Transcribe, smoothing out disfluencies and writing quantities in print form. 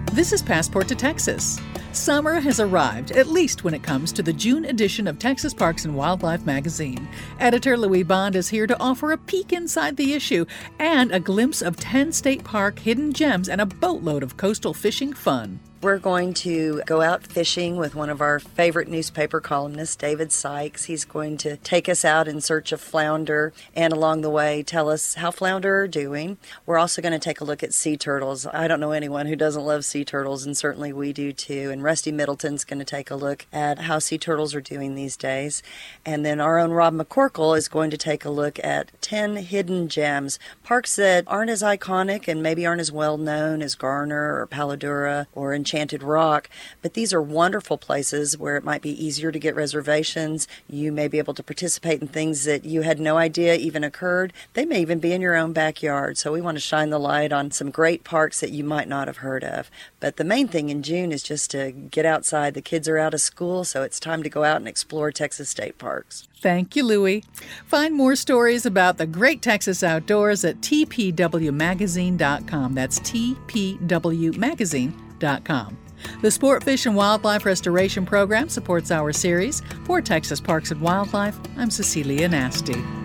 This is Passport to Texas. Summer has arrived, at least when it comes to the June edition of Texas Parks and Wildlife magazine. Editor Louis Bond is here to offer a peek inside the issue and a glimpse of 10 state park hidden gems and a boatload of coastal fishing fun. We're going to go out fishing with one of our favorite newspaper columnists, David Sykes. He's going to take us out in search of flounder and along the way tell us how flounder are doing. We're also going to take a look at sea turtles. I don't know anyone who doesn't love sea turtles, and certainly we do too. And Rusty Middleton's going to take a look at how sea turtles are doing these days. And then our own Rob McCorkle is going to take a look at 10 hidden gems, parks that aren't as iconic and maybe aren't as well known as Garner or Palo Duro or Enchanted Rock, but these are wonderful places where it might be easier to get reservations. You may be able to participate in things that you had no idea even occurred. They may even be in your own backyard, so we want to shine the light on some great parks that you might not have heard of. But the main thing in June is just to get outside. The kids are out of school, so it's time to go out and explore Texas state parks. Thank you, Louie. Find more stories about the great Texas outdoors at tpwmagazine.com. That's tpwmagazine.com. The Sport, Fish, and Wildlife Restoration Program supports our series. For Texas Parks and Wildlife, I'm Cecilia Nasty.